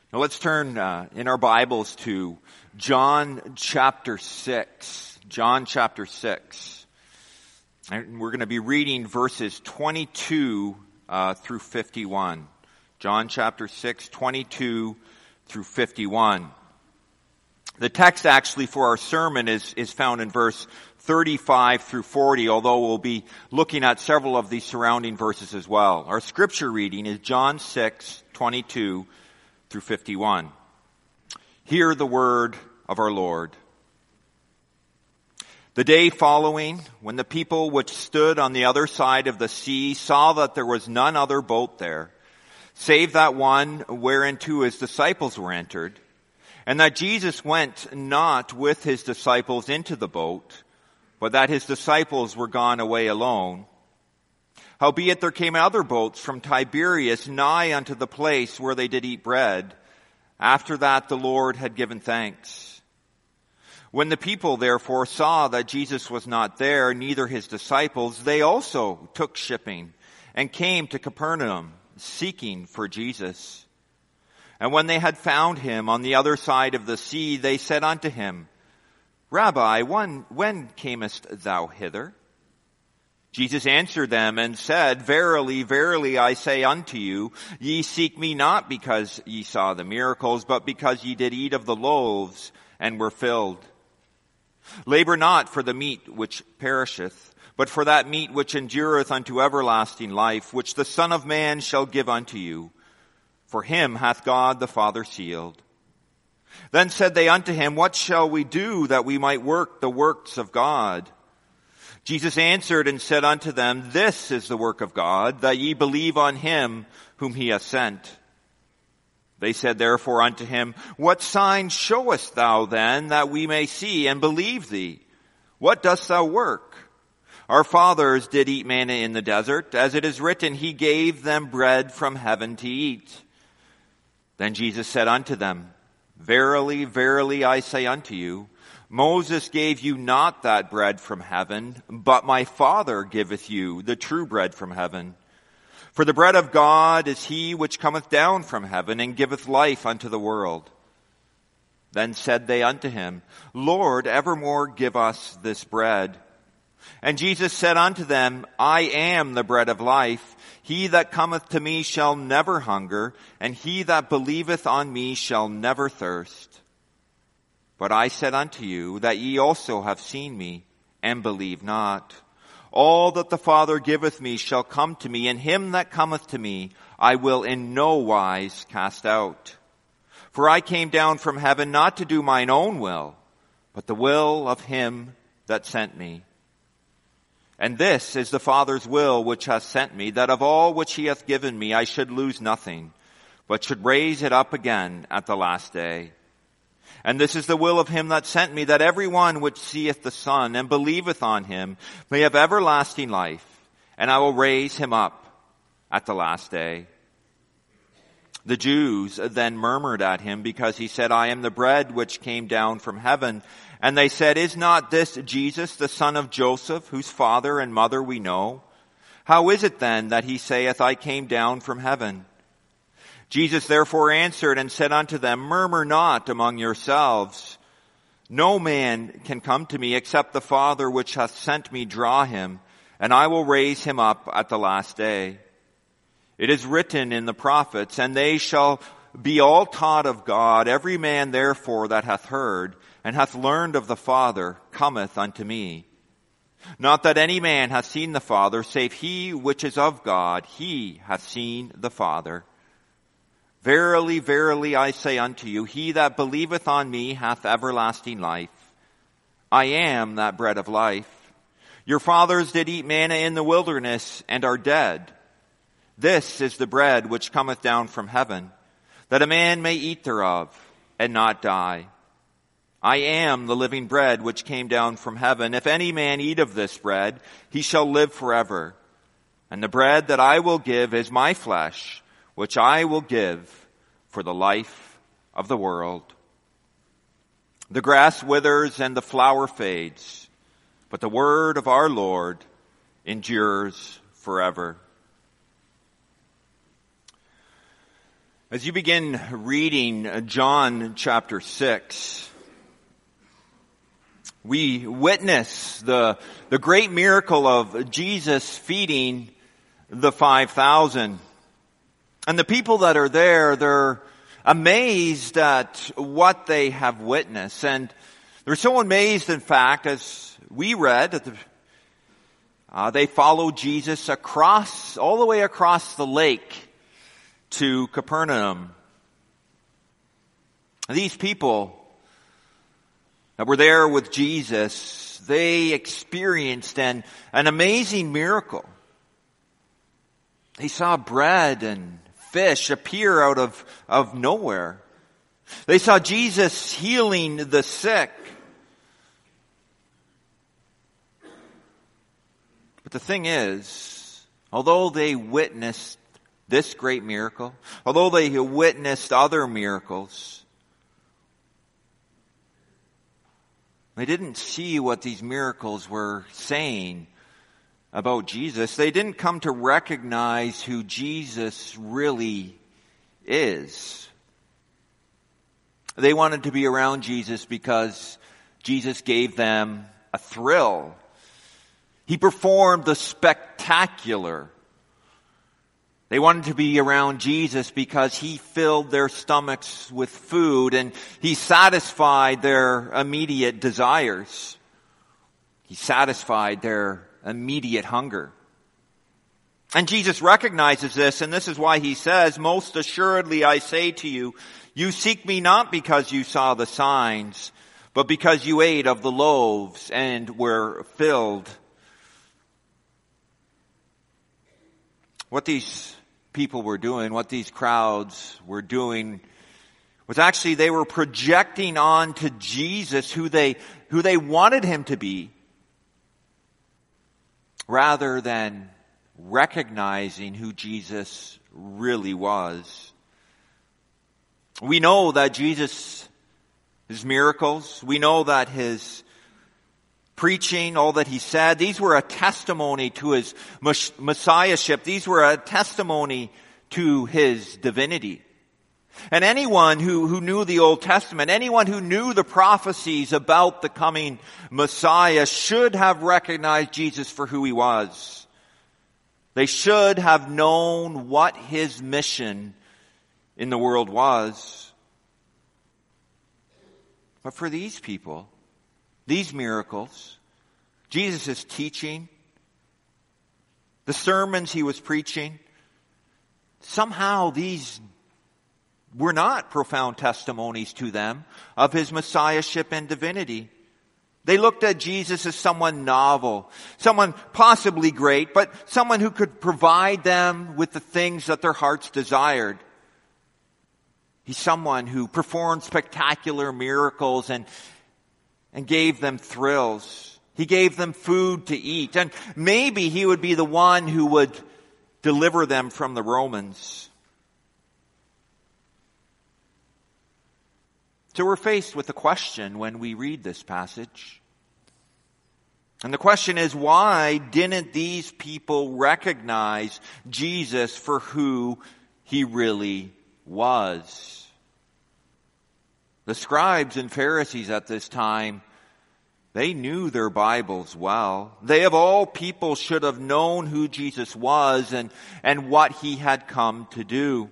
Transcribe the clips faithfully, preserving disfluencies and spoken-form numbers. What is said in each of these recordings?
Now let's turn uh, in our Bibles to John chapter six. John chapter six. And we're going to be reading verses twenty-two uh, through fifty-one. John chapter six, twenty-two through fifty-one. The text actually for our sermon is, is found in verse thirty-five through forty, although we'll be looking at several of these surrounding verses as well. Our scripture reading is John six, twenty-two through fifty-one. Hear the word of our Lord. The day following, when the people which stood on the other side of the sea saw that there was none other boat there, save that one whereinto his disciples were entered, and that Jesus went not with his disciples into the boat, but that his disciples were gone away alone. Howbeit there came other boats from Tiberias nigh unto the place where they did eat bread, after that the Lord had given thanks. When the people therefore saw that Jesus was not there, neither his disciples, they also took shipping, and came to Capernaum, seeking for Jesus. And when they had found him on the other side of the sea, they said unto him, Rabbi, when, when camest thou hither? Jesus answered them and said, Verily, verily, I say unto you, ye seek me not because ye saw the miracles, but because ye did eat of the loaves and were filled. Labor not for the meat which perisheth, but for that meat which endureth unto everlasting life, which the Son of Man shall give unto you. For him hath God the Father sealed. Then said they unto him, What shall we do that we might work the works of God? Jesus answered and said unto them, This is the work of God, that ye believe on him whom he hath sent. They said therefore unto him, What sign showest thou then, that we may see and believe thee? What dost thou work? Our fathers did eat manna in the desert, as it is written, He gave them bread from heaven to eat. Then Jesus said unto them, Verily, verily, I say unto you, Moses gave you not that bread from heaven, but my Father giveth you the true bread from heaven. For the bread of God is he which cometh down from heaven, and giveth life unto the world. Then said they unto him, Lord, evermore give us this bread. And Jesus said unto them, I am the bread of life. He that cometh to me shall never hunger, and he that believeth on me shall never thirst. But I said unto you that ye also have seen me, and believe not. All that the Father giveth me shall come to me, and him that cometh to me I will in no wise cast out. For I came down from heaven not to do mine own will, but the will of him that sent me. And this is the Father's will which hath sent me, that of all which he hath given me I should lose nothing, but should raise it up again at the last day. And this is the will of him that sent me, that every one which seeth the Son and believeth on him may have everlasting life, and I will raise him up at the last day. The Jews then murmured at him, because he said, I am the bread which came down from heaven. And they said, Is not this Jesus, the son of Joseph, whose father and mother we know? How is it then that he saith, I came down from heaven? Jesus therefore answered and said unto them, Murmur not among yourselves. No man can come to me except the Father which hath sent me draw him, and I will raise him up at the last day. It is written in the prophets, and they shall be all taught of God. Every man therefore that hath heard and hath learned of the Father cometh unto me. Not that any man hath seen the Father, save he which is of God, he hath seen the Father. Verily, verily, I say unto you, he that believeth on me hath everlasting life. I am that bread of life. Your fathers did eat manna in the wilderness, and are dead. This is the bread which cometh down from heaven, that a man may eat thereof, and not die. I am the living bread which came down from heaven. If any man eat of this bread, he shall live forever. And the bread that I will give is my flesh, which I will give for the life of the world. The grass withers and the flower fades, but the word of our Lord endures forever. As you begin reading John chapter six, we witness the, the great miracle of Jesus feeding the five thousand. And the people that are there, they're amazed at what they have witnessed. And they're so amazed, in fact, as we read, that the, uh, they followed Jesus across, all the way across the lake to Capernaum. These people that were there with Jesus, they experienced an, an amazing miracle. They saw bread and fish appear out of, of nowhere. They saw Jesus healing the sick. But the thing is, although they witnessed this great miracle, although they witnessed other miracles, they didn't see what these miracles were saying about Jesus. They didn't come to recognize who Jesus really is. They wanted to be around Jesus because Jesus gave them a thrill. He performed the spectacular. They wanted to be around Jesus because he filled their stomachs with food and he satisfied their immediate desires. He satisfied their immediate hunger. And Jesus recognizes this, and this is why he says, "Most assuredly I say to you, you seek me not because you saw the signs, but because you ate of the loaves and were filled." What these people were doing, what these crowds were doing, was actually they were projecting on to Jesus who they, who they wanted him to be, rather than recognizing who Jesus really was. We know that Jesus, his miracles, we know that his preaching, all that he said, these were a testimony to his messiahship. These were a testimony to his divinity. And anyone who, who knew the Old Testament, anyone who knew the prophecies about the coming Messiah should have recognized Jesus for who he was. They should have known what his mission in the world was. But for these people, these miracles, Jesus' teaching, the sermons he was preaching, somehow these were not profound testimonies to them of his messiahship and divinity. They looked at Jesus as someone novel, someone possibly great, but someone who could provide them with the things that their hearts desired. He's someone who performed spectacular miracles and and gave them thrills. He gave them food to eat. And maybe he would be the one who would deliver them from the Romans. So we're faced with a question when we read this passage. And the question is, why didn't these people recognize Jesus for who he really was? The scribes and Pharisees at this time, they knew their Bibles well. They of all people should have known who Jesus was and, and what he had come to do.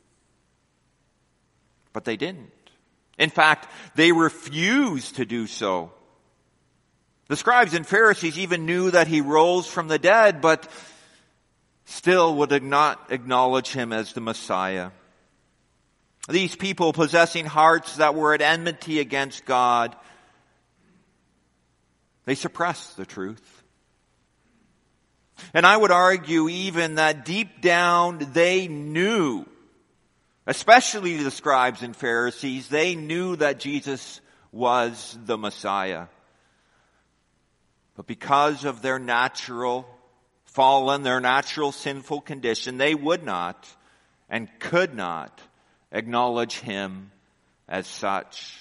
But they didn't. In fact, they refused to do so. The scribes and Pharisees even knew that he rose from the dead, but still would not acknowledge him as the Messiah. These people possessing hearts that were at enmity against God, they suppressed the truth. And I would argue even that deep down they knew, especially the scribes and Pharisees, they knew that Jesus was the Messiah. But because of their natural fallen, their natural sinful condition, they would not and could not acknowledge him as such.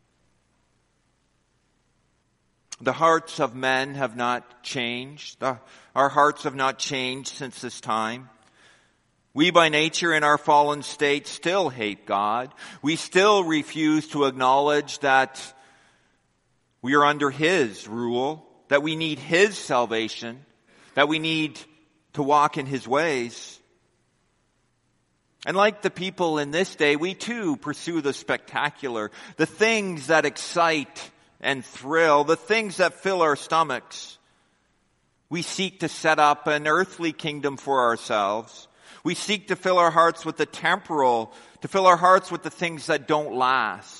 The hearts of men have not changed. The, our hearts have not changed since this time. We by nature in our fallen state still hate God. We still refuse to acknowledge that we are under His rule, that we need His salvation, that we need to walk in His ways. And like the people in this day, we too pursue the spectacular, the things that excite and thrill, the things that fill our stomachs. We seek to set up an earthly kingdom for ourselves. We seek to fill our hearts with the temporal, to fill our hearts with the things that don't last.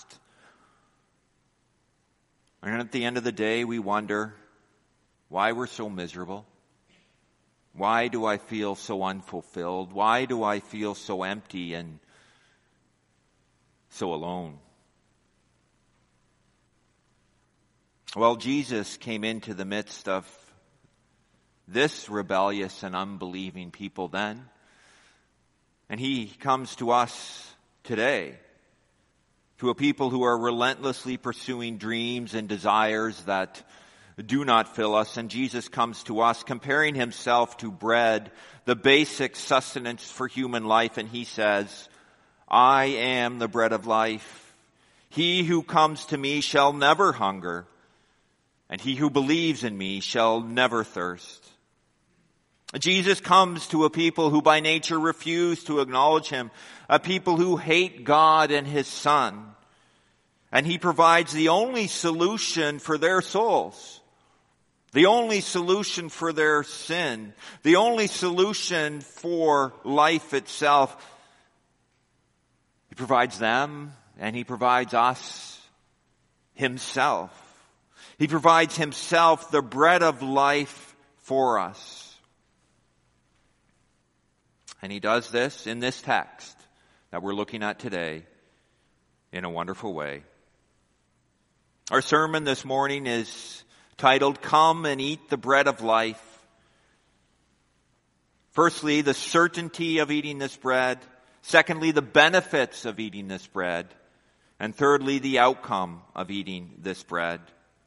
And at the end of the day, we wonder why we're so miserable. Why do I feel so unfulfilled? Why do I feel so empty and so alone? Well, Jesus came into the midst of this rebellious and unbelieving people then. And He comes to us today, to a people who are relentlessly pursuing dreams and desires that do not fill us. And Jesus comes to us comparing Himself to bread, the basic sustenance for human life. And He says, I am the bread of life. He who comes to me shall never hunger, and he who believes in me shall never thirst. Jesus comes to a people who by nature refuse to acknowledge Him, a people who hate God and His Son. And He provides the only solution for their souls, the only solution for their sin, the only solution for life itself. He provides them and He provides us Himself. He provides Himself, the bread of life, for us. And He does this in this text that we're looking at today in a wonderful way. Our sermon this morning is titled, Come and Eat the Bread of Life. Firstly, the certainty of eating this bread. Secondly, the benefits of eating this bread. And thirdly, the outcome of eating this bread.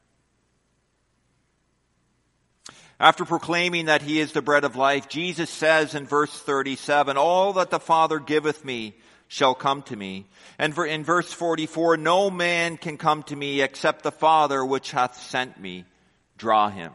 After proclaiming that He is the bread of life, Jesus says in verse thirty-seven, all that the Father giveth me shall come to me. And in verse forty-four, no man can come to me except the Father which hath sent me draw him.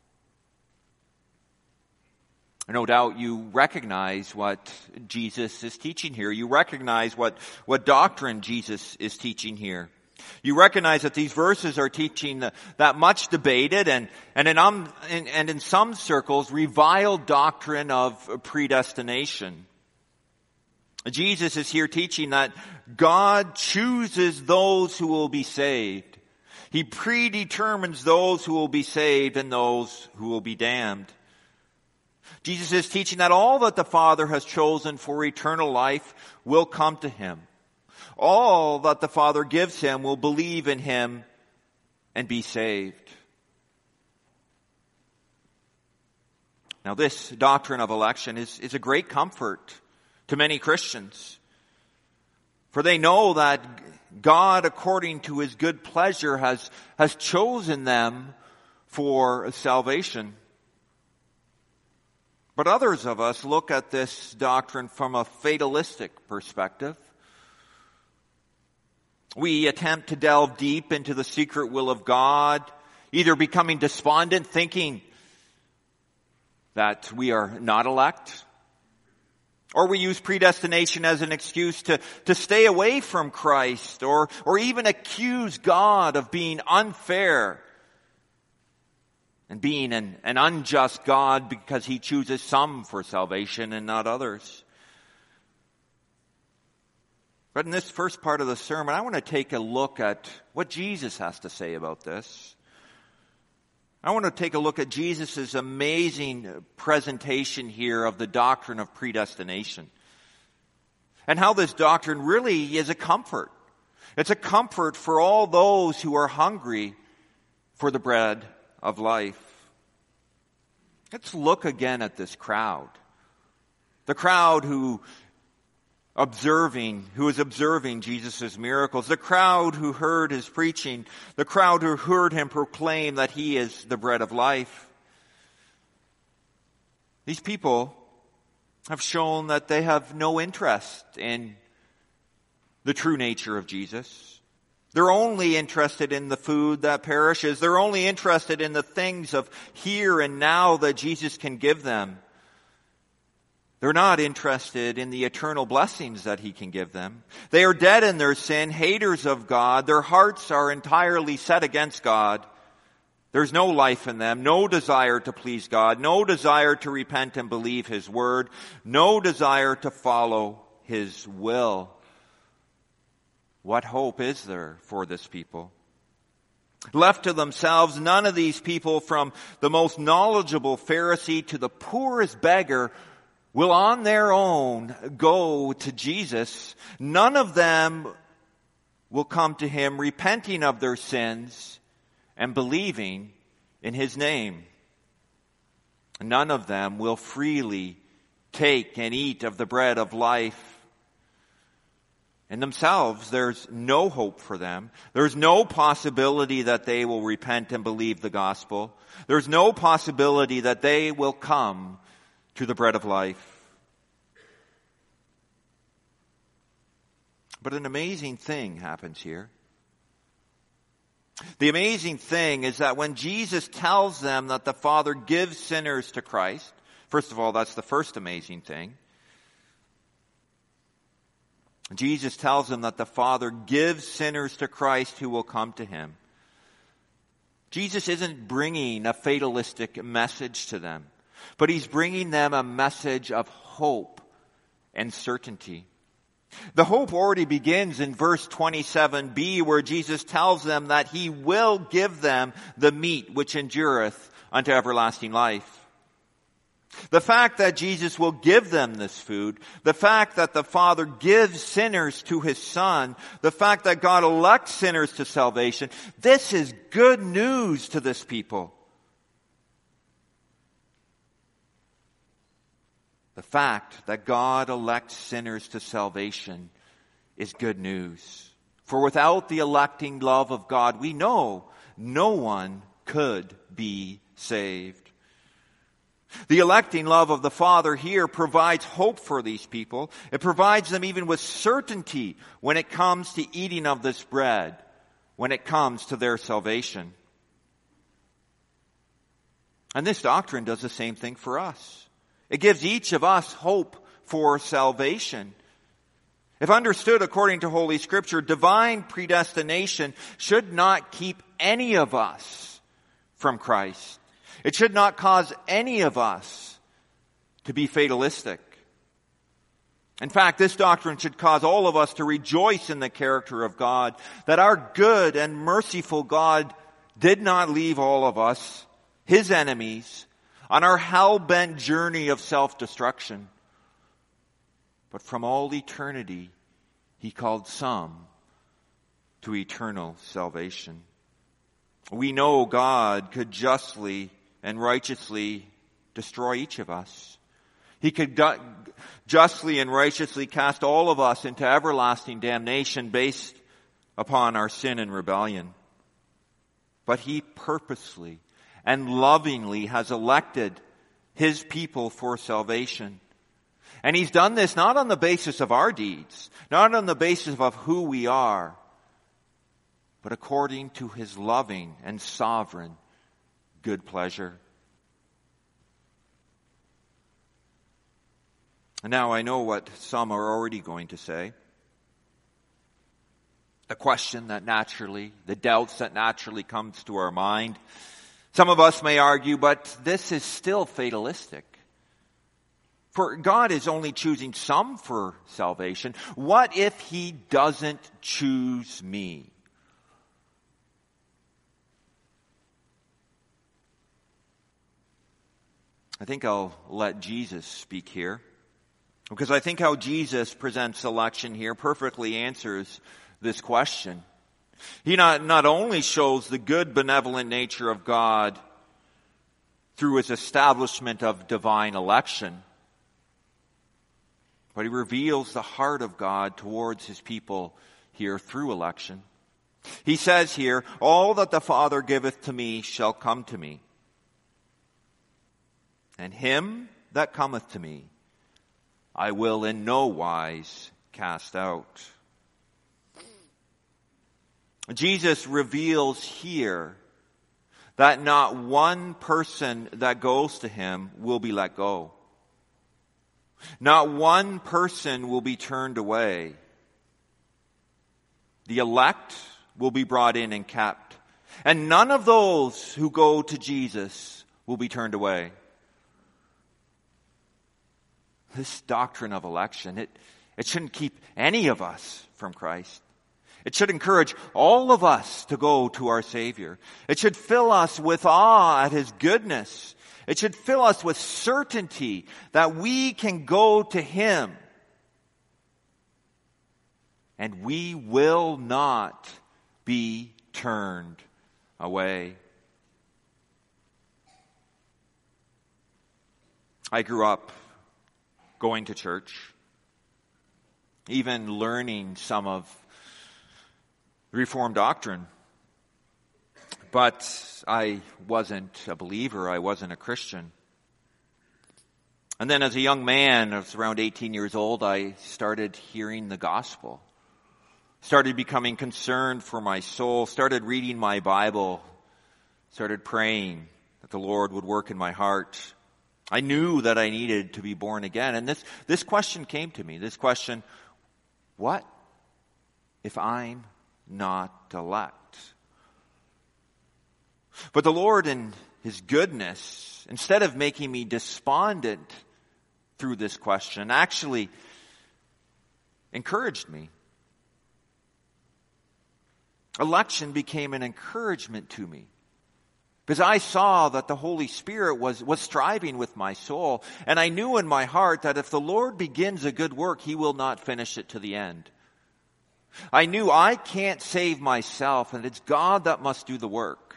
No doubt you recognize what Jesus is teaching here. You recognize what, what doctrine Jesus is teaching here. You recognize that these verses are teaching the, that much debated and, and, in, um, in, and in some circles reviled doctrine of predestination. Jesus is here teaching that God chooses those who will be saved. He predetermines those who will be saved and those who will be damned. Jesus is teaching that all that the Father has chosen for eternal life will come to Him. All that the Father gives Him will believe in Him and be saved. Now, this doctrine of election is, is a great comfort to many Christians. For they know that God, according to His good pleasure, has, has chosen them for salvation. But others of us look at this doctrine from a fatalistic perspective. We attempt to delve deep into the secret will of God, either becoming despondent, thinking that we are not elect, or we use predestination as an excuse to, to stay away from Christ, or, or even accuse God of being unfair and being an, an unjust God because He chooses some for salvation and not others. But in this first part of the sermon, I want to take a look at what Jesus has to say about this. I want to take a look at Jesus' amazing presentation here of the doctrine of predestination. And how this doctrine really is a comfort. It's a comfort for all those who are hungry for the bread of life. Let's look again at this crowd. The crowd who observing, who is observing Jesus' miracles, the crowd who heard His preaching, the crowd who heard Him proclaim that He is the bread of life. These people have shown that they have no interest in the true nature of Jesus. They're only interested in the food that perishes. They're only interested in the things of here and now that Jesus can give them. They're not interested in the eternal blessings that he can give them. They are dead in their sin, haters of God. Their hearts are entirely set against God. There's no life in them, no desire to please God, no desire to repent and believe his word, no desire to follow his will. What hope is there for this people? Left to themselves, none of these people, from the most knowledgeable Pharisee to the poorest beggar, will on their own go to Jesus. None of them will come to him repenting of their sins and believing in his name. None of them will freely take and eat of the bread of life. In themselves, there's no hope for them. There's no possibility that they will repent and believe the gospel. There's no possibility that they will come to the bread of life. But an amazing thing happens here. The amazing thing is that when Jesus tells them that the Father gives sinners to Christ, first of all, that's the first amazing thing. Jesus tells them that the Father gives sinners to Christ who will come to him. Jesus isn't bringing a fatalistic message to them, but he's bringing them a message of hope and certainty. The hope already begins in verse twenty-seven b, where Jesus tells them that he will give them the meat which endureth unto everlasting life. The fact that Jesus will give them this food, the fact that the Father gives sinners to his Son, the fact that God elects sinners to salvation, this is good news to this people. The fact that God elects sinners to salvation is good news. For without the electing love of God, we know no one could be saved. The electing love of the Father here provides hope for these people. It provides them even with certainty when it comes to eating of this bread, when it comes to their salvation. And this doctrine does the same thing for us. It gives each of us hope for salvation. If understood according to Holy Scripture, divine predestination should not keep any of us from Christ. It should not cause any of us to be fatalistic. In fact, this doctrine should cause all of us to rejoice in the character of God, that our good and merciful God did not leave all of us, his enemies, on our hell-bent journey of self-destruction. But from all eternity, he called some to eternal salvation. We know God could justly and righteously destroy each of us. He could du- justly and righteously cast all of us into everlasting damnation based upon our sin and rebellion. But he purposely and lovingly has elected his people for salvation. And he's done this not on the basis of our deeds, not on the basis of who we are, but according to his loving and sovereign good pleasure. And now I know what some are already going to say. The question that naturally, the doubts that naturally comes to our mind. Some of us may argue, but this is still fatalistic. For God is only choosing some for salvation. What if he doesn't choose me? I think I'll let Jesus speak here, because I think how Jesus presents election here perfectly answers this question. He not, not only shows the good, benevolent nature of God through his establishment of divine election, but he reveals the heart of God towards his people here through election. He says here, all that the Father giveth to me shall come to me. And him that cometh to me I will in no wise cast out. Jesus reveals here that not one person that goes to him will be let go. Not one person will be turned away. The elect will be brought in and kept. And none of those who go to Jesus will be turned away. This doctrine of election, it, it shouldn't keep any of us from Christ. It should encourage all of us to go to our Savior. It should fill us with awe at His goodness. It should fill us with certainty that we can go to Him. And we will not be turned away. I grew up going to church, even learning some of Reformed doctrine. But I wasn't a believer. I wasn't a Christian. And then as a young man, I was around eighteen years old, I started hearing the gospel. Started becoming concerned for my soul. Started reading my Bible. Started praying that the Lord would work in my heart. I knew that I needed to be born again. And this, this question came to me. This question, what if I'm not elect? But the Lord in His goodness, instead of making me despondent through this question, actually encouraged me. Election became an encouragement to me. Because I saw that the Holy Spirit was, was striving with my soul. And I knew in my heart that if the Lord begins a good work, He will not finish it to the end. I knew I can't save myself, and it's God that must do the work.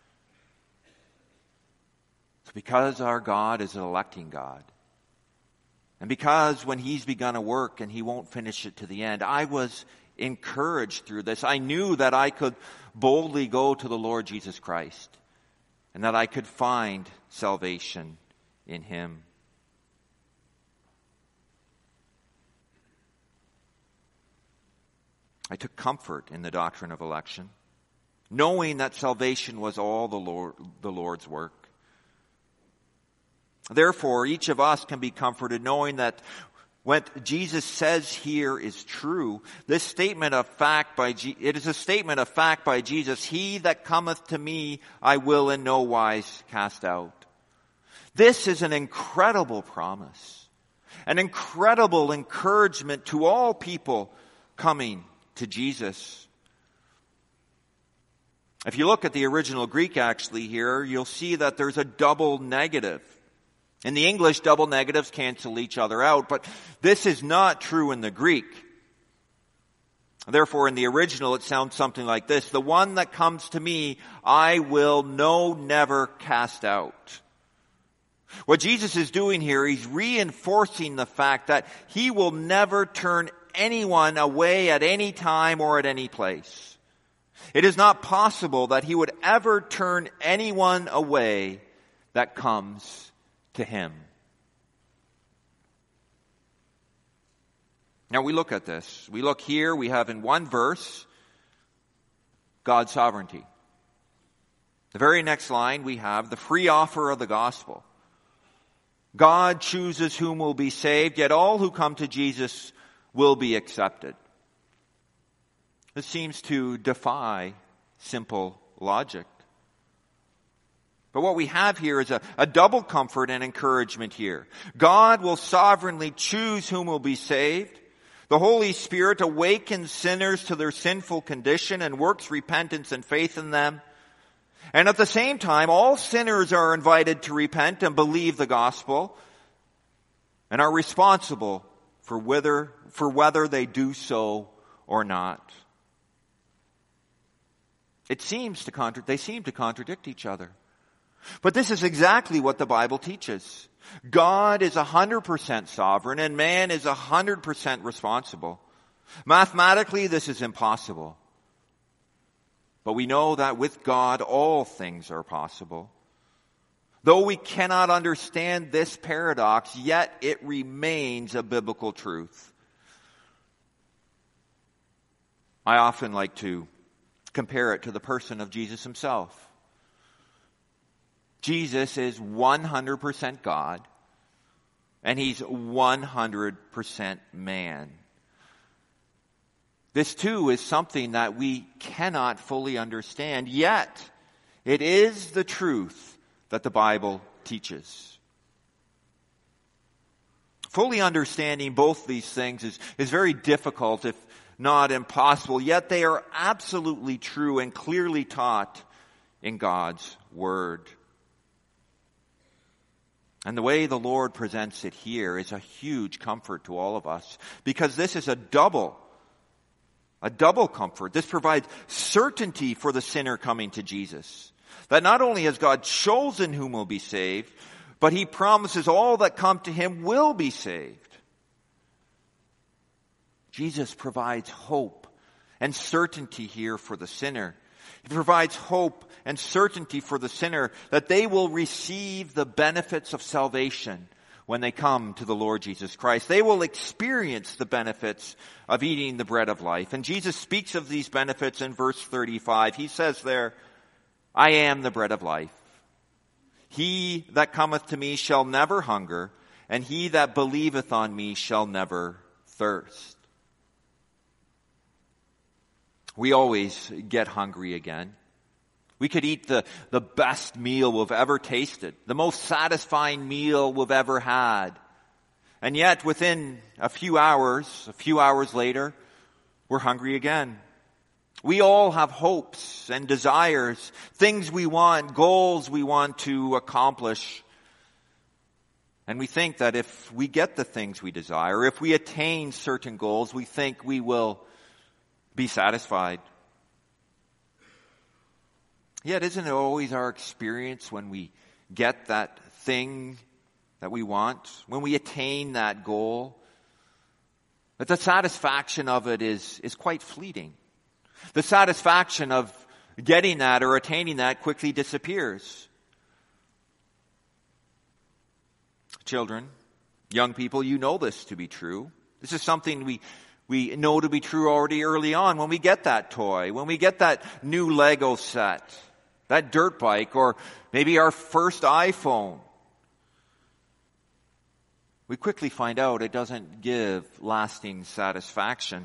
So because our God is an electing God, and because when He's begun a work and He won't finish it to the end, I was encouraged through this. I knew that I could boldly go to the Lord Jesus Christ, and that I could find salvation in Him. I took comfort in the doctrine of election, knowing that salvation was all the Lord, the Lord's work. Therefore, each of us can be comforted knowing that what Jesus says here is true. This statement of fact by Je- it is a statement of fact by Jesus. He that cometh to me, I will in no wise cast out. This is an incredible promise, an incredible encouragement to all people coming to Jesus. If you look at the original Greek actually here, you'll see that there's a double negative. In the English, double negatives cancel each other out, but this is not true in the Greek. Therefore, in the original, it sounds something like this. The one that comes to me, I will no never cast out. What Jesus is doing here, He's reinforcing the fact that He will never turn anyone away at any time or at any place. It is not possible that He would ever turn anyone away that comes to Him. Now we look at this. We look here, we have in one verse, God's sovereignty. The very next line we have the free offer of the gospel. God chooses whom will be saved, yet all who come to Jesus will be accepted. This seems to defy simple logic. But what we have here is a, a double comfort and encouragement here. God will sovereignly choose whom will be saved. The Holy Spirit awakens sinners to their sinful condition and works repentance and faith in them. And at the same time, all sinners are invited to repent and believe the gospel and are responsible for whether, for whether they do so or not. It seems to contra- they seem to contradict each other. But this is exactly what the Bible teaches. God is one hundred percent sovereign and man is one hundred percent responsible. Mathematically, this is impossible. But we know that with God, all things are possible. Though we cannot understand this paradox, yet it remains a biblical truth. I often like to compare it to the person of Jesus himself. Jesus is one hundred percent God, and he's one hundred percent man. This too is something that we cannot fully understand, yet it is the truth that the Bible teaches. Fully understanding both these things is, is very difficult, if not impossible, yet they are absolutely true and clearly taught in God's Word. And the way the Lord presents it here is a huge comfort to all of us, because this is a double A double comfort. This provides certainty for the sinner coming to Jesus. That not only has God chosen whom will be saved, but he promises all that come to him will be saved. Jesus provides hope and certainty here for the sinner. He provides hope and certainty for the sinner that they will receive the benefits of salvation when they come to the Lord Jesus Christ. They will experience the benefits of eating the bread of life. And Jesus speaks of these benefits in verse thirty-five. He says there, I am the bread of life. He that cometh to me shall never hunger, and he that believeth on me shall never thirst. We always get hungry again. We could eat the, the best meal we've ever tasted, the most satisfying meal we've ever had. And yet within a few hours, a few hours later, we're hungry again. We all have hopes and desires, things we want, goals we want to accomplish. And we think that if we get the things we desire, if we attain certain goals, we think we will be satisfied. Yet isn't it always our experience when we get that thing that we want, when we attain that goal, that the satisfaction of it is, is quite fleeting. The satisfaction of getting that or attaining that quickly disappears. Children, young people, you know this to be true. This is something we we know to be true already early on when we get that toy, when we get that new Lego set, that dirt bike, or maybe our first iPhone. We quickly find out it doesn't give lasting satisfaction.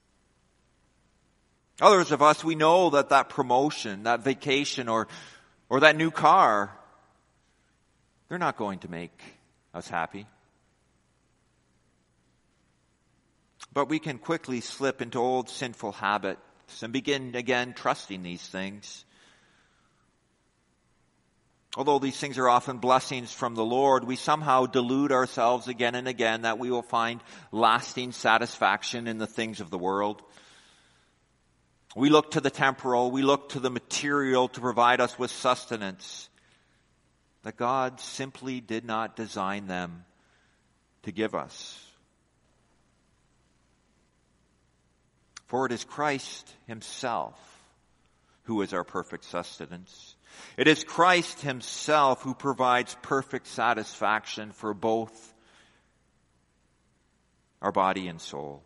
Others of us, we know that that promotion, that vacation, or, or that new car, they're not going to make us happy. But we can quickly slip into old sinful habits and begin again trusting these things. Although these things are often blessings from the Lord, we somehow delude ourselves again and again that we will find lasting satisfaction in the things of the world. We look to the temporal, we look to the material to provide us with sustenance that God simply did not design them to give us. For it is Christ himself who is our perfect sustenance. It is Christ himself who provides perfect satisfaction for both our body and soul.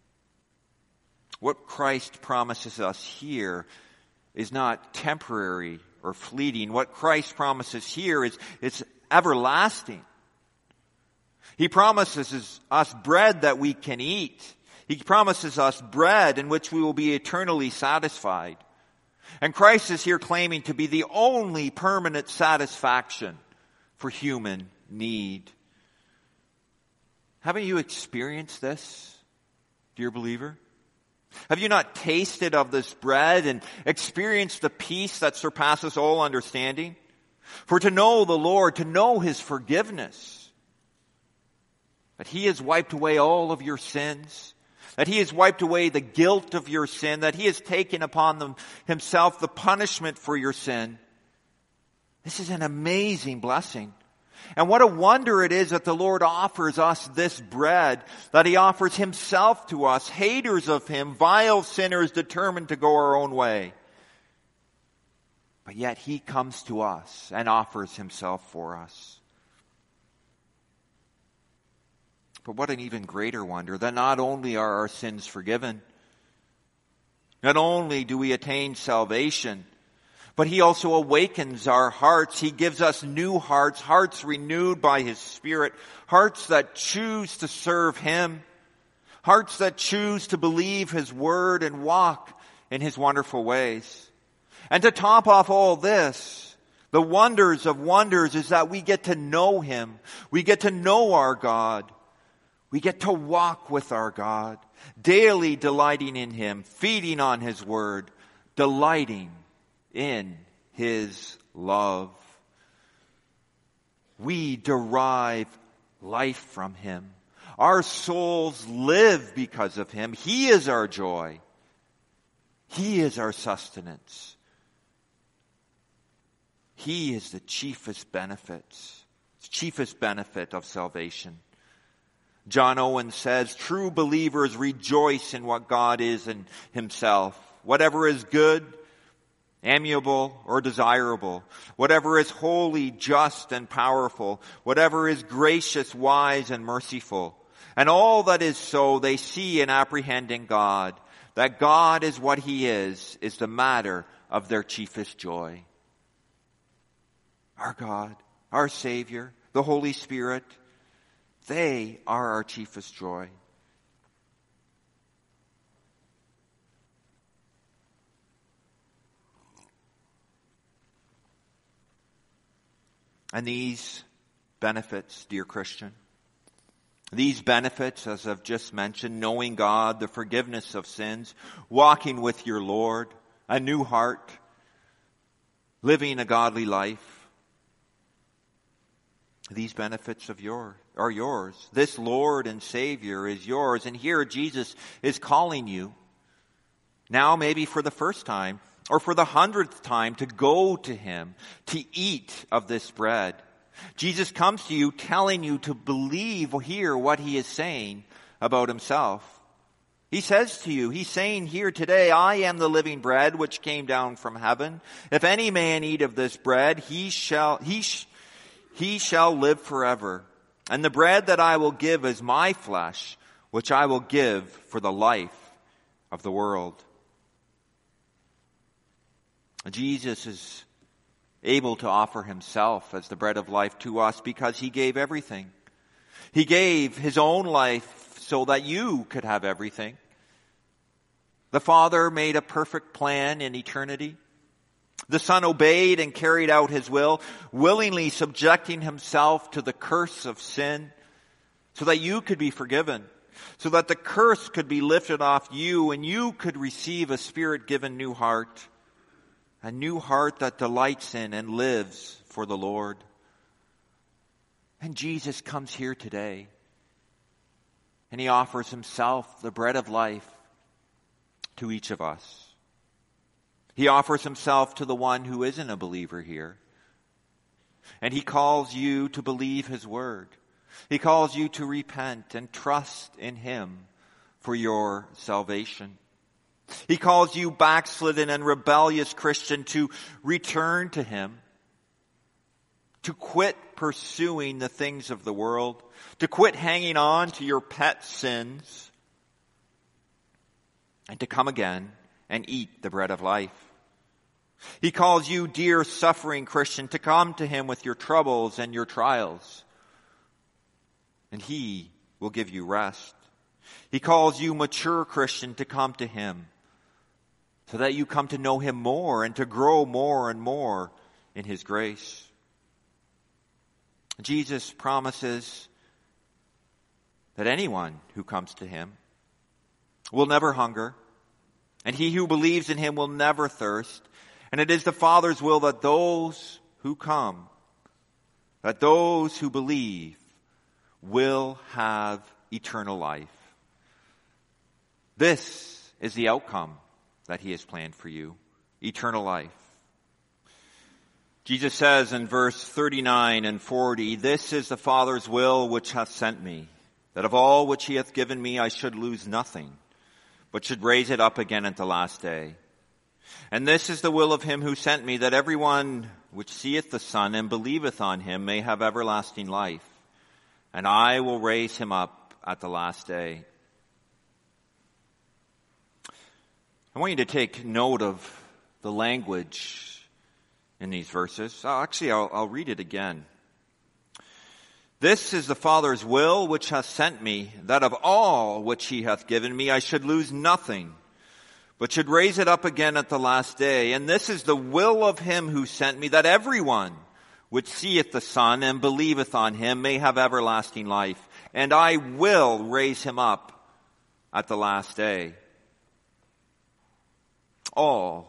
What Christ promises us here is not temporary or fleeting. What Christ promises here is, is everlasting. He promises us bread that we can eat. He promises us bread in which we will be eternally satisfied. And Christ is here claiming to be the only permanent satisfaction for human need. Haven't you experienced this, dear believer? Have you not tasted of this bread and experienced the peace that surpasses all understanding? For to know the Lord, to know his forgiveness, that he has wiped away all of your sins, that he has wiped away the guilt of your sin, that he has taken upon them himself the punishment for your sin. This is an amazing blessing. And what a wonder it is that the Lord offers us this bread, that he offers himself to us, haters of him, vile sinners determined to go our own way. But yet he comes to us and offers himself for us. But what an even greater wonder that not only are our sins forgiven, not only do we attain salvation, but he also awakens our hearts. He gives us new hearts, hearts renewed by his Spirit, hearts that choose to serve him, hearts that choose to believe his word and walk in his wonderful ways. And to top off all this, the wonders of wonders is that we get to know him. We get to know our God. We get to walk with our God, daily delighting in him, feeding on his word, delighting in his love. We derive life from him. Our souls live because of him. He is our joy. He is our sustenance. He is the chiefest benefits, chiefest benefit of salvation. John Owen says, true believers rejoice in what God is in himself. Whatever is good, amiable, or desirable, whatever is holy, just, and powerful, whatever is gracious, wise, and merciful, and all that is so, they see in apprehending God, that God is what he is, is the matter of their chiefest joy. Our God, our Savior, the Holy Spirit, they are our chiefest joy. And these benefits, dear Christian, these benefits, as I've just mentioned, knowing God, the forgiveness of sins, walking with your Lord, a new heart, living a godly life, these benefits of your are yours. This Lord and Savior is yours. And here Jesus is calling you, now maybe for the first time, or for the hundredth time, to go to him, to eat of this bread. Jesus comes to you telling you to believe or hear what he is saying about himself. He says to you, he's saying here today, I am the living bread which came down from heaven. If any man eat of this bread, he shall, he sh- He shall live forever. And the bread that I will give is my flesh, which I will give for the life of the world. Jesus is able to offer himself as the bread of life to us because he gave everything. He gave his own life so that you could have everything. The Father made a perfect plan in eternity. The Son obeyed and carried out his will, willingly subjecting himself to the curse of sin so that you could be forgiven, so that the curse could be lifted off you and you could receive a Spirit-given new heart, a new heart that delights in and lives for the Lord. And Jesus comes here today and he offers himself, the bread of life, to each of us. He offers himself to the one who isn't a believer here. And he calls you to believe his word. He calls you to repent and trust in him for your salvation. He calls you backslidden and rebellious Christian to return to him, to quit pursuing the things of the world, to quit hanging on to your pet sins, and to come again and eat the bread of life. He calls you, dear suffering Christian, to come to him with your troubles and your trials, and he will give you rest. He calls you, mature Christian, to come to him so that you come to know him more and to grow more and more in his grace. Jesus promises that anyone who comes to him will never hunger, and he who believes in him will never thirst. And it is the Father's will that those who come, that those who believe, will have eternal life. This is the outcome that he has planned for you, eternal life. Jesus says in verse thirty-nine and forty, this is the Father's will which hath sent me, that of all which he hath given me I should lose nothing, but should raise it up again at the last day. And this is the will of him who sent me, that everyone which seeth the Son and believeth on him may have everlasting life. And I will raise him up at the last day. I want you to take note of the language in these verses. Oh, actually, I'll, I'll read it again. This is the Father's will which hath sent me, that of all which he hath given me I should lose nothing, but should raise it up again at the last day. And this is the will of him who sent me, that everyone which seeth the Son and believeth on him may have everlasting life. And I will raise him up at the last day. All,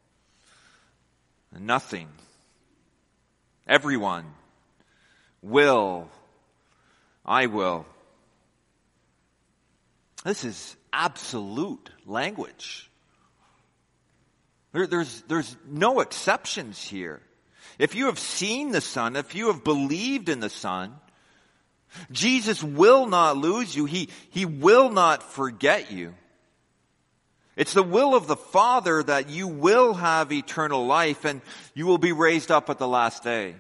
nothing, everyone, will, I will. This is absolute language. There, there's, there's no exceptions here. If you have seen the Son, if you have believed in the Son, Jesus will not lose you. He, he will not forget you. It's the will of the Father that you will have eternal life and you will be raised up at the last day.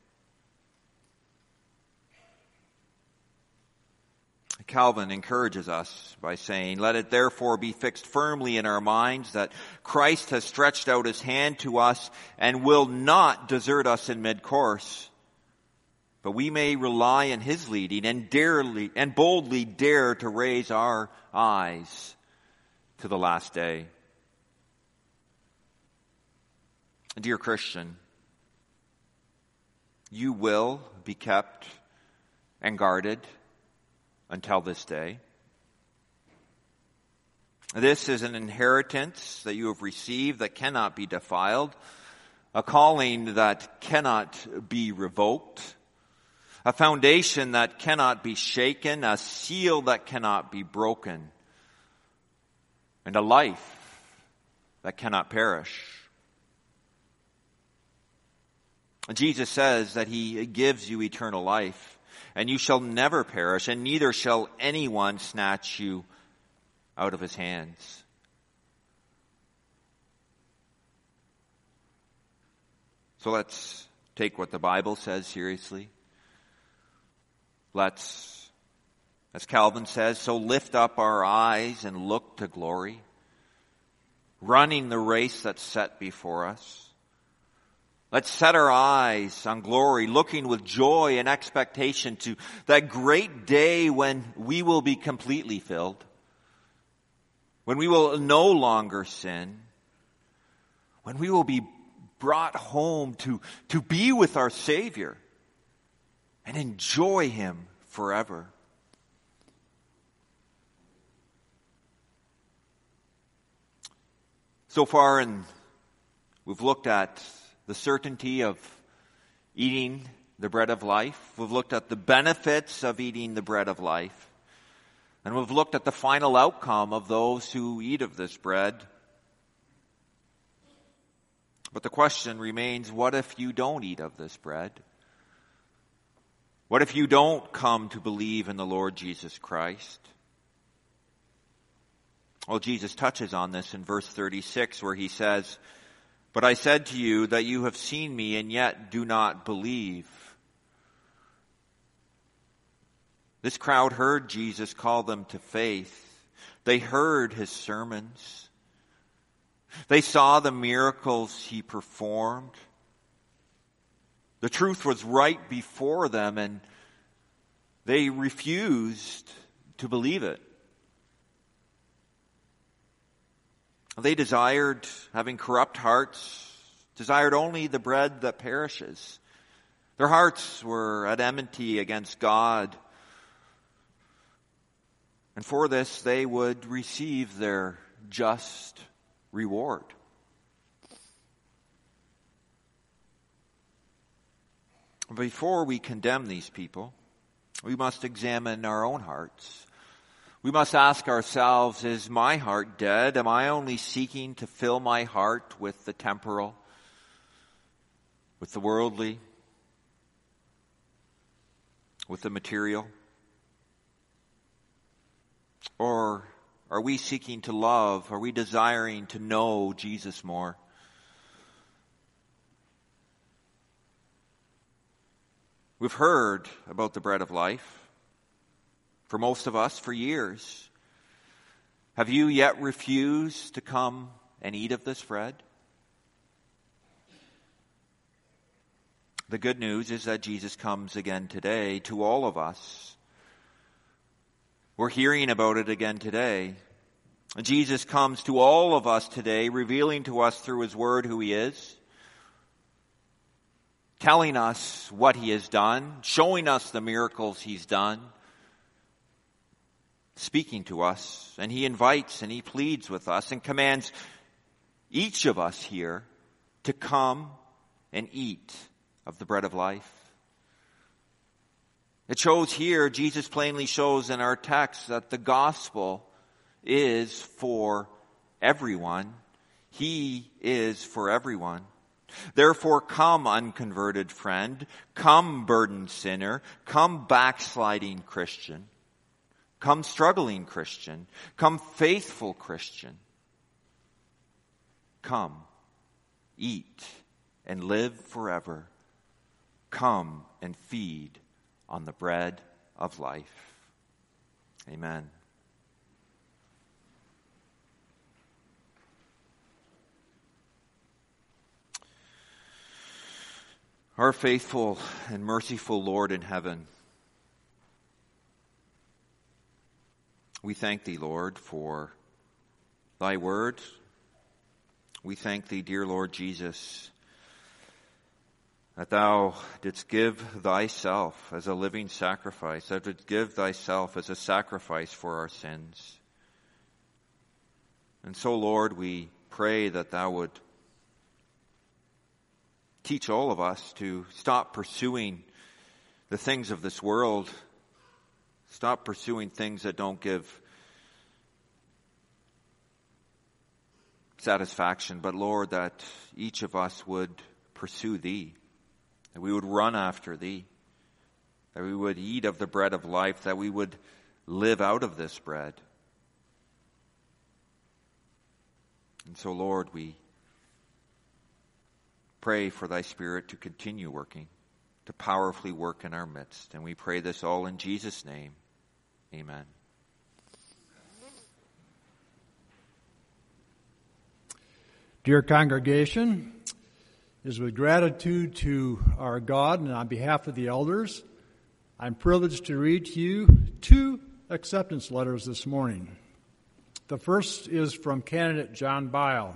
Calvin encourages us by saying, let it therefore be fixed firmly in our minds that Christ has stretched out his hand to us and will not desert us in mid-course, but we may rely on his leading and darely and boldly dare to raise our eyes to the last day. Dear Christian, you will be kept and guarded until this day. This is an inheritance that you have received that cannot be defiled, a calling that cannot be revoked, a foundation that cannot be shaken, a seal that cannot be broken, and a life that cannot perish. Jesus says that he gives you eternal life, and you shall never perish, and neither shall anyone snatch you out of his hands. So let's take what the Bible says seriously. Let's, as Calvin says, so lift up our eyes and look to glory, running the race that's set before us. Let's set our eyes on glory, looking with joy and expectation to that great day when we will be completely filled, when we will no longer sin, when we will be brought home to, to be with our Savior and enjoy him forever. So far, and we've looked at the certainty of eating the bread of life. We've looked at the benefits of eating the bread of life. And we've looked at the final outcome of those who eat of this bread. But the question remains, what if you don't eat of this bread? What if you don't come to believe in the Lord Jesus Christ? Well, Jesus touches on this in verse thirty-six where he says, but I said to you that you have seen me and yet do not believe. This crowd heard Jesus call them to faith. They heard his sermons. They saw the miracles he performed. The truth was right before them and they refused to believe it. They desired, having corrupt hearts, desired only the bread that perishes. Their hearts were at enmity against God. And for this they would receive their just reward. Before we condemn these people, we must examine our own hearts. We must ask ourselves, is my heart dead? Am I only seeking to fill my heart with the temporal, with the worldly, with the material? Or Are we seeking to love? Are we desiring to know Jesus more? We've heard about the bread of life. For most of us, for years. Have you yet refused to come and eat of this bread? The good news is that Jesus comes again today to all of us. We're hearing about it again today. Jesus comes to all of us today, revealing to us through His Word who He is, telling us what He has done, showing us the miracles He's done, speaking to us, and He invites and He pleads with us and commands each of us here to come and eat of the bread of life. It shows here, Jesus plainly shows in our text that the gospel is for everyone. He is for everyone. Therefore, come, unconverted friend, come, burdened sinner, come, backsliding Christian. Come, struggling Christian. Come, faithful Christian. Come, eat and live forever. Come and feed on the bread of life. Amen. Our faithful and merciful Lord in heaven, we thank Thee, Lord, for Thy word. We thank Thee, dear Lord Jesus, that Thou didst give Thyself as a living sacrifice, that didst give Thyself as a sacrifice for our sins. And so, Lord, we pray that Thou would teach all of us to stop pursuing the things of this world. Stop pursuing things that don't give satisfaction. But Lord, that each of us would pursue Thee, that we would run after Thee, that we would eat of the bread of life, that we would live out of this bread. And so, Lord, we pray for Thy Spirit to continue working, to powerfully work in our midst. And we pray this all in Jesus' name. Amen. Dear congregation, it is with gratitude to our God and on behalf of the elders, I'm privileged to read to you two acceptance letters this morning. The first is from candidate John Bile.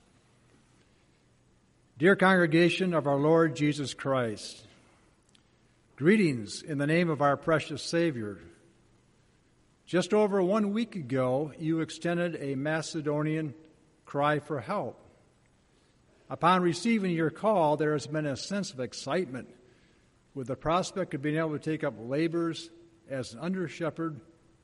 Dear congregation of our Lord Jesus Christ, greetings in the name of our precious Savior. Just over one week ago, you extended a Macedonian cry for help. Upon receiving your call, there has been a sense of excitement with the prospect of being able to take up labors as an under-shepherd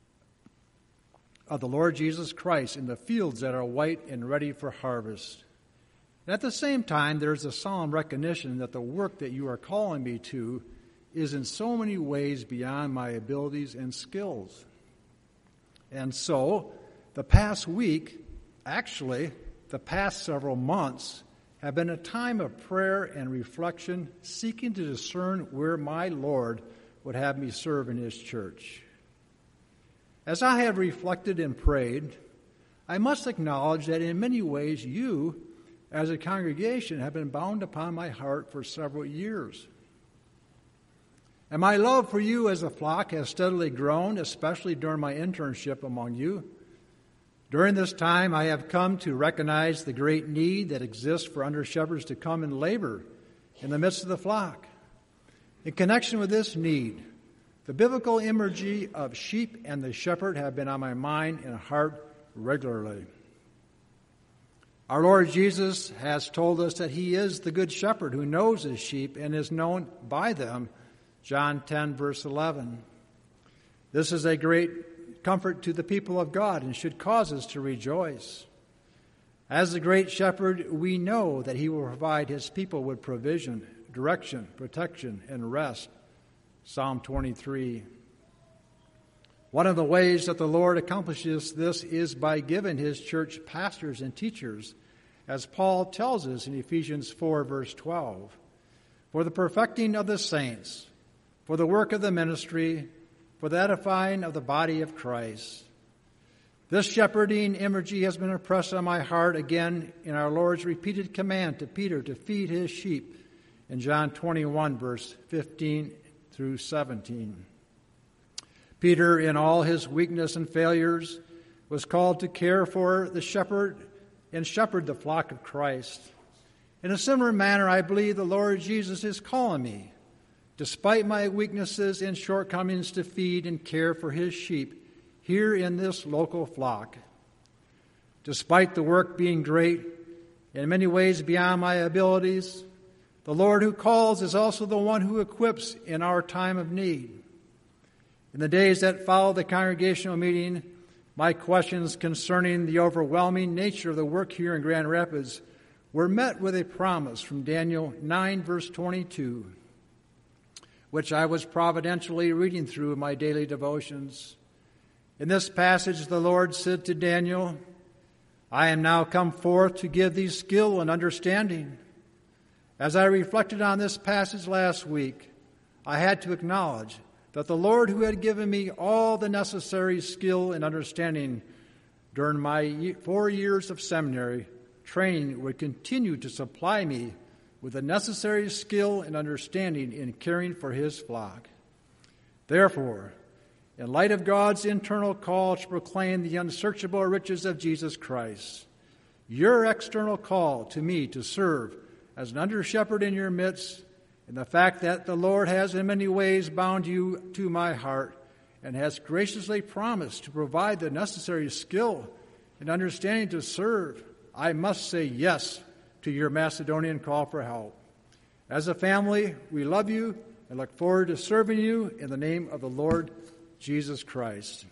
of the Lord Jesus Christ in the fields that are white and ready for harvest. And at the same time, there's a solemn recognition that the work that you are calling me to is in so many ways beyond my abilities and skills. And so, the past week, actually, the past several months, have been a time of prayer and reflection, seeking to discern where my Lord would have me serve in His church. As I have reflected and prayed, I must acknowledge that in many ways you, as a congregation, have been bound upon my heart for several years. And my love for you as a flock has steadily grown, especially during my internship among you. During this time, I have come to recognize the great need that exists for under-shepherds to come and labor in the midst of the flock. In connection with this need, the biblical imagery of sheep and the shepherd have been on my mind and heart regularly. Our Lord Jesus has told us that He is the good shepherd who knows His sheep and is known by them, John ten, verse eleven. This is a great comfort to the people of God and should cause us to rejoice. As the great shepherd, we know that He will provide His people with provision, direction, protection, and rest. Psalm twenty-three. One of the ways that the Lord accomplishes this is by giving his church pastors and teachers, as Paul tells us in Ephesians four, verse twelve, for the perfecting of the saints, for the work of the ministry, for the edifying of the body of Christ. This shepherding imagery has been impressed on my heart again in our Lord's repeated command to Peter to feed his sheep in John twenty-one, verse fifteen through seventeen. Peter, in all his weakness and failures, was called to care for the shepherd and shepherd the flock of Christ. In a similar manner, I believe the Lord Jesus is calling me, despite my weaknesses and shortcomings, to feed and care for his sheep here in this local flock. Despite the work being great, in many ways beyond my abilities, the Lord who calls is also the one who equips in our time of need. In the days that followed the congregational meeting, my questions concerning the overwhelming nature of the work here in Grand Rapids were met with a promise from Daniel nine, verse twenty-two, which I was providentially reading through in my daily devotions. In this passage, the Lord said to Daniel, I am now come forth to give thee skill and understanding. As I reflected on this passage last week, I had to acknowledge that the Lord, who had given me all the necessary skill and understanding during my four years of seminary training, would continue to supply me with the necessary skill and understanding in caring for his flock. Therefore, in light of God's internal call to proclaim the unsearchable riches of Jesus Christ, your external call to me to serve as an under-shepherd in your midst, and the fact that the Lord has in many ways bound you to my heart and has graciously promised to provide the necessary skill and understanding to serve, I must say yes to your Macedonian call for help. As a family, we love you and look forward to serving you in the name of the Lord Jesus Christ.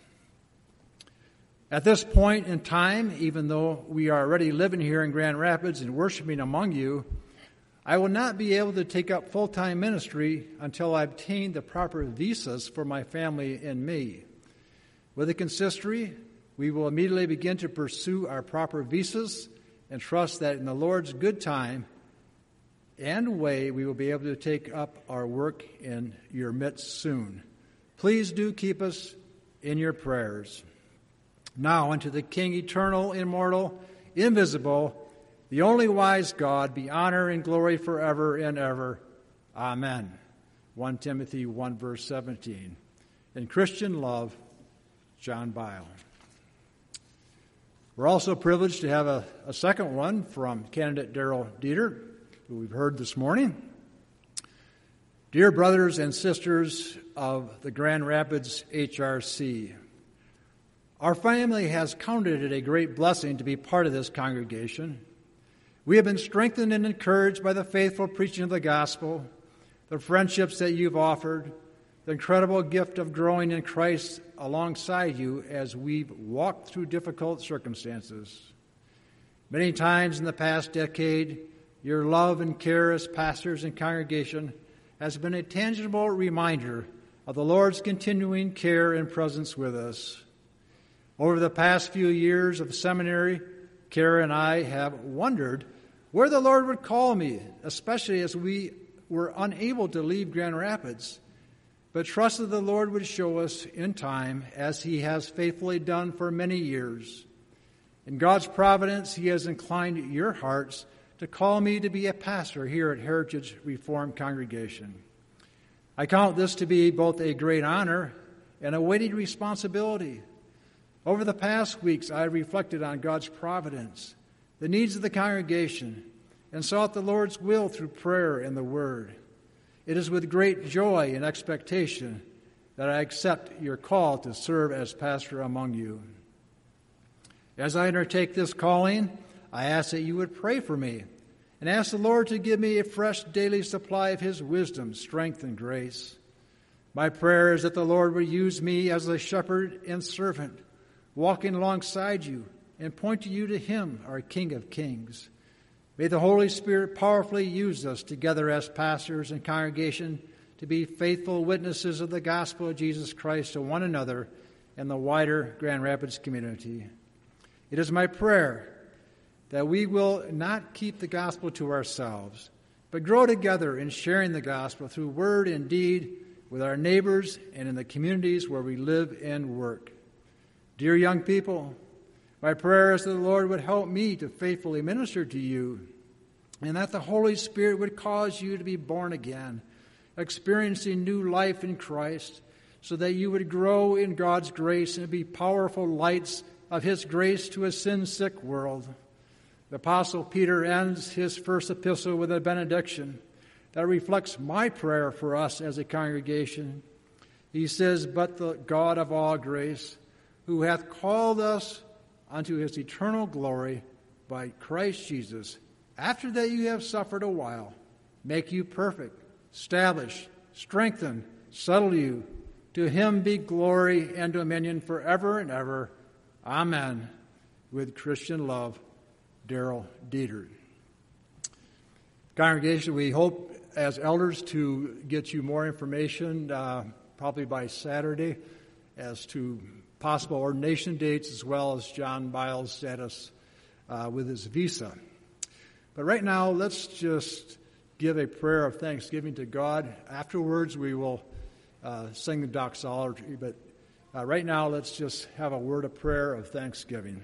At this point in time, even though we are already living here in Grand Rapids and worshiping among you, I will not be able to take up full-time ministry until I obtain the proper visas for my family and me. With the consistory, we will immediately begin to pursue our proper visas and trust that in the Lord's good time and way, we will be able to take up our work in your midst soon. Please do keep us in your prayers. Now unto the King, eternal, immortal, invisible, the only wise God, be honor and glory forever and ever. Amen. First Timothy one, verse seventeen. In Christian love, John Bile. We're also privileged to have a, a second one from candidate Darrell Dieter, who we've heard this morning. Dear brothers and sisters of the Grand Rapids H R C, our family has counted it a great blessing to be part of this congregation. We have been strengthened and encouraged by the faithful preaching of the gospel, the friendships that you've offered, the incredible gift of growing in Christ alongside you as we've walked through difficult circumstances. Many times in the past decade, your love and care as pastors and congregation has been a tangible reminder of the Lord's continuing care and presence with us. Over the past few years of seminary, Kara and I have wondered where the Lord would call me, especially as we were unable to leave Grand Rapids, but trusted the Lord would show us in time, as he has faithfully done for many years. In God's providence, he has inclined your hearts to call me to be a pastor here at Heritage Reformed Congregation. I count this to be both a great honor and a weighty responsibility. Over the past weeks, I have reflected on God's providence, the needs of the congregation, and sought the Lord's will through prayer and the Word. It is with great joy and expectation that I accept your call to serve as pastor among you. As I undertake this calling, I ask that you would pray for me and ask the Lord to give me a fresh daily supply of his wisdom, strength, and grace. My prayer is that the Lord would use me as a shepherd and servant, walking alongside you and pointing you to him, our King of Kings. May the Holy Spirit powerfully use us together as pastors and congregation to be faithful witnesses of the gospel of Jesus Christ to one another and the wider Grand Rapids community. It is my prayer that we will not keep the gospel to ourselves, but grow together in sharing the gospel through word and deed with our neighbors and in the communities where we live and work. Dear young people, my prayer is that the Lord would help me to faithfully minister to you, and that the Holy Spirit would cause you to be born again, experiencing new life in Christ, so that you would grow in God's grace and be powerful lights of His grace to a sin-sick world. The Apostle Peter ends his first epistle with a benediction that reflects my prayer for us as a congregation. He says, "But the God of all grace, who hath called us unto His eternal glory by Christ Jesus, after that you have suffered a while, make you perfect, establish, strengthen, settle you. To Him be glory and dominion forever and ever. Amen." With Christian love, Daryl Dieter. Congregation, we hope as elders to get you more information uh, probably by Saturday as to possible ordination dates, as well as John Biles' status uh, with his visa. But right now, let's just give a prayer of thanksgiving to God. Afterwards, we will uh, sing the doxology. But uh, right now, let's just have a word of prayer of thanksgiving.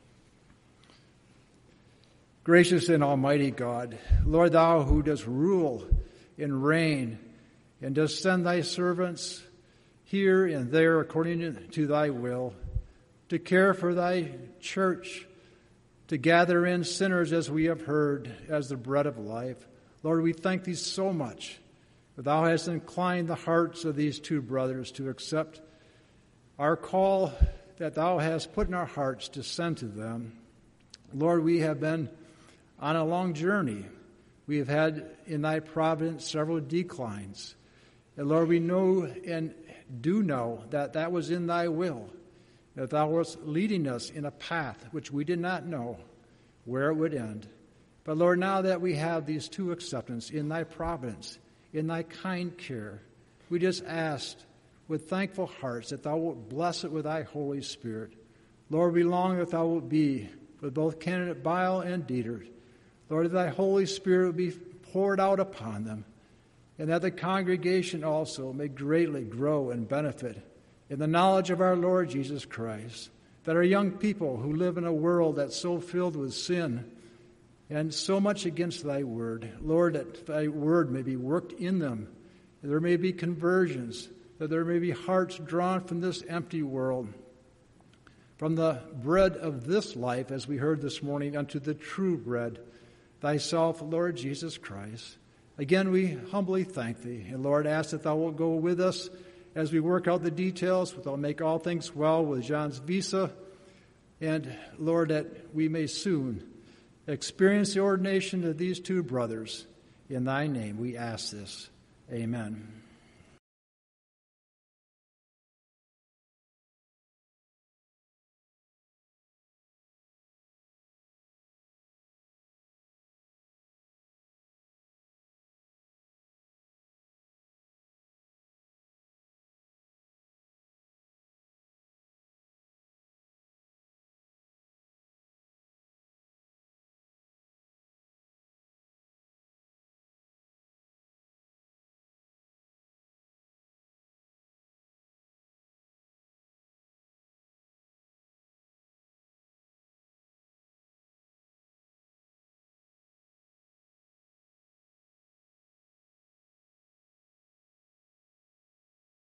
Gracious and almighty God, Lord, Thou who dost rule and reign and dost send Thy servants here and there according to Thy will, to care for Thy church, to gather in sinners as we have heard, as the bread of life. Lord, we thank Thee so much that Thou hast inclined the hearts of these two brothers to accept our call that Thou hast put in our hearts to send to them. Lord, we have been on a long journey. We have had in Thy providence several declines. And Lord, we know and do know that that was in Thy will, that Thou wast leading us in a path which we did not know where it would end. But Lord, now that we have these two acceptance in Thy providence, in Thy kind care, we just asked with thankful hearts that Thou wilt bless it with Thy Holy Spirit. Lord, we long that Thou wilt be with both candidate Bile and Dieter. Lord, that Thy Holy Spirit would be poured out upon them, and that the congregation also may greatly grow and benefit in the knowledge of our Lord Jesus Christ, that our young people who live in a world that's so filled with sin and so much against Thy word, Lord, that Thy word may be worked in them, that there may be conversions, that there may be hearts drawn from this empty world, from the bread of this life, as we heard this morning, unto the true bread, Thyself, Lord Jesus Christ. Again, we humbly thank Thee, and Lord, ask that Thou wilt go with us as we work out the details, that Thou make all things well with John's visa, and Lord, that we may soon experience the ordination of these two brothers. In Thy name we ask this. Amen.